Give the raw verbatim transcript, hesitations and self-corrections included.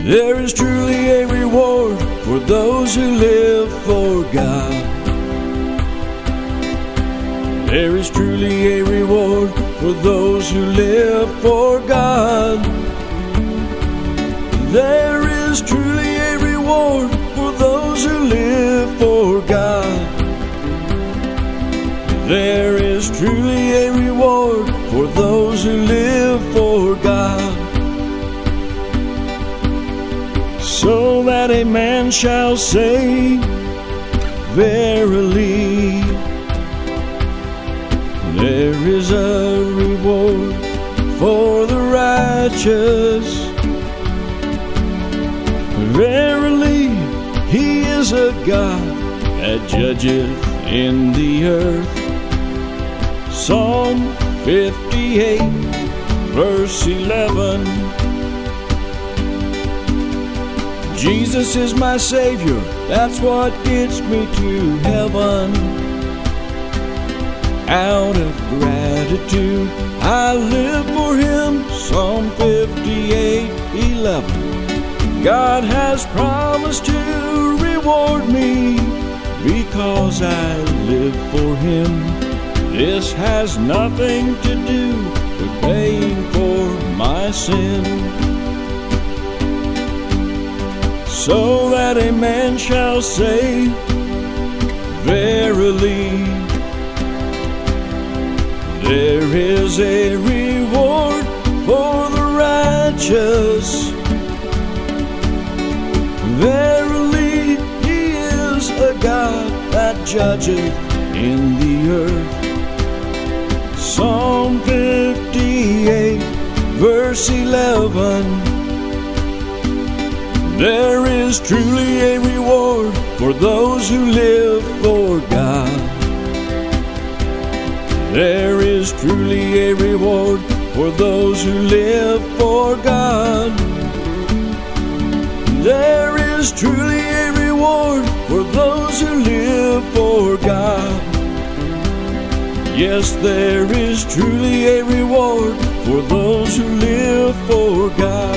There is truly a reward for those who live for God. There is truly a reward for those who live for God. There is truly a reward for those who live for God. There is truly a reward for those who live for God. So that a man shall say, verily, there is a reward for the righteous. Verily, he is a God that judgeth in the earth. Psalm fifty-eight, verse eleven. Jesus is my Savior, that's what gets me to heaven. Out of gratitude, I live for Him. Psalm fifty-eight, eleven. God has promised to reward me because I live for Him. This has nothing to do with paying for my sin. So that a man shall say, verily, there is a reward for the righteous. Verily, He is a God that judgeth in the earth. Psalm fifty-eight, verse eleven. There is truly a reward for those who live for God. There is truly a reward for those who live for God. There is truly a reward for those who live for God. Yes, there is truly a reward for those who live for God.